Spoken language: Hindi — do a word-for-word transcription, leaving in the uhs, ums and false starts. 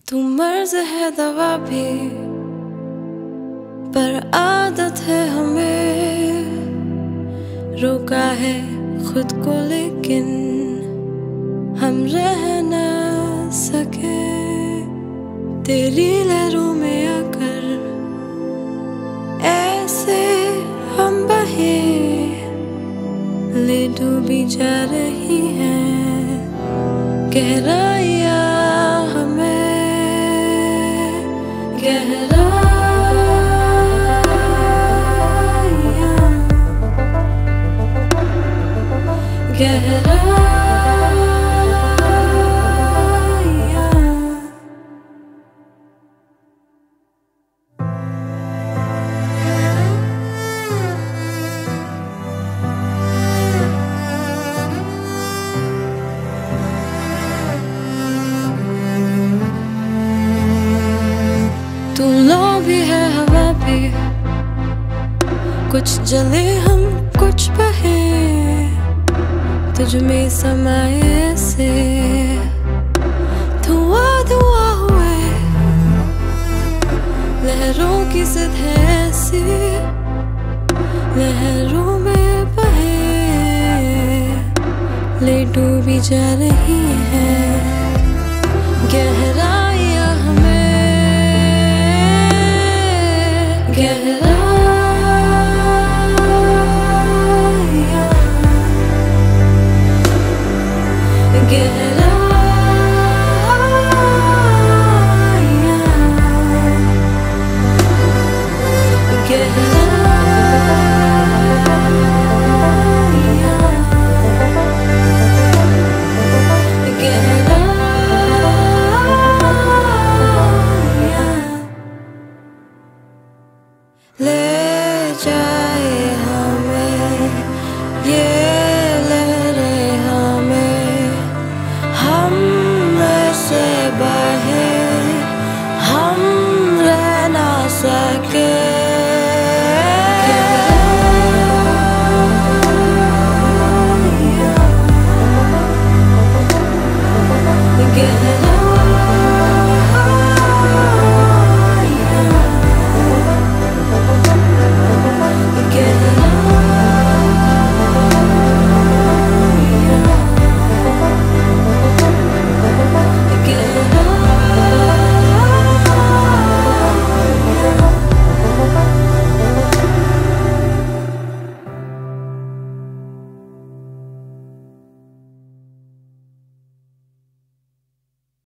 तू मर्ज है दवा भी, पर आदत है हमें। रोका है खुद को लेकिन हम रह न सके। तेरी लहरों में आकर ऐसे हम बहे, ले डूबी जा रही हैं गहराइयाँ हमें। गहराइयाँ गहराइयाँ तू लो भी है हवा भी, कुछ जले हम कुछ बहे। तुझ में समाए ऐसे धुआं धुआं हुए। लहरों की जिद है ऐसी, लहरों में बहे, ले डूबी जा रही है।